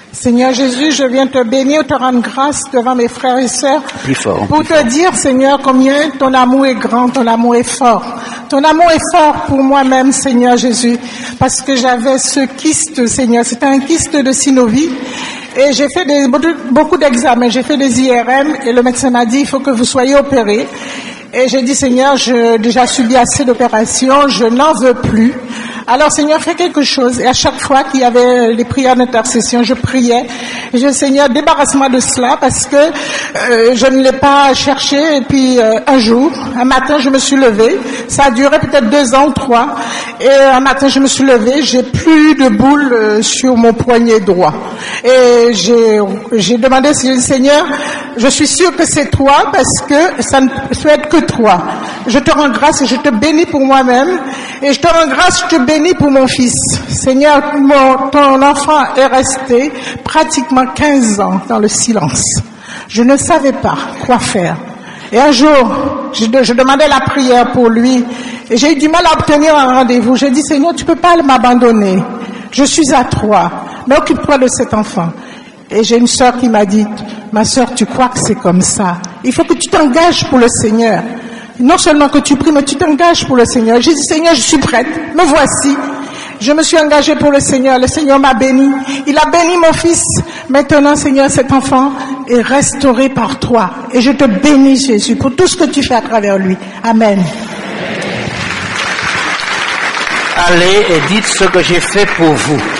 Seigneur Jésus, je viens te bénir, te rendre grâce devant mes frères et sœurs. Plus fort. Pour te dire, Seigneur, combien ton amour est grand, ton amour est fort. Ton amour est fort pour moi-même, Seigneur Jésus, parce que j'avais ce kyste, Seigneur. C'était un kyste de synovie. Et j'ai fait beaucoup d'examens. J'ai fait des IRM et le médecin m'a dit, il faut que vous soyez opérés. Et j'ai dit, Seigneur, j'ai déjà subi assez d'opérations, je n'en veux plus. Alors, Seigneur, fais quelque chose. Et à chaque fois qu'il y avait les prières d'intercession, je priais. Et je dis, Seigneur, débarrasse-moi de cela parce que je ne l'ai pas cherché. Et puis, un matin, je me suis levée. Ça a duré peut-être 2 ans ou 3. Et un matin, je me suis levée. J'ai plus de boule sur mon poignet droit. Et j'ai demandé, Seigneur, je suis sûre que c'est toi parce que ça ne peut être que toi. Je te rends grâce et je te bénis pour moi-même. Et je te rends grâce, je te bénis pour mon fils. Seigneur, ton enfant est resté pratiquement 15 ans dans le silence. Je ne savais pas quoi faire. Et un jour, je demandais la prière pour lui. Et j'ai eu du mal à obtenir un rendez-vous. J'ai dit, Seigneur, tu peux pas m'abandonner. Je suis à toi. Mais occupe-toi de cet enfant. Et j'ai une sœur qui m'a dit, ma sœur, tu crois que c'est comme ça? Il faut que tu t'engages pour le Seigneur. Non seulement que tu pries, mais tu t'engages pour le Seigneur. J'ai dit, Seigneur, je suis prête. Me voici. Je me suis engagée pour le Seigneur. Le Seigneur m'a béni. Il a béni mon fils. Maintenant, Seigneur, cet enfant est restauré par toi. Et je te bénis, Jésus, pour tout ce que tu fais à travers lui. Amen. Allez et dites ce que j'ai fait pour vous.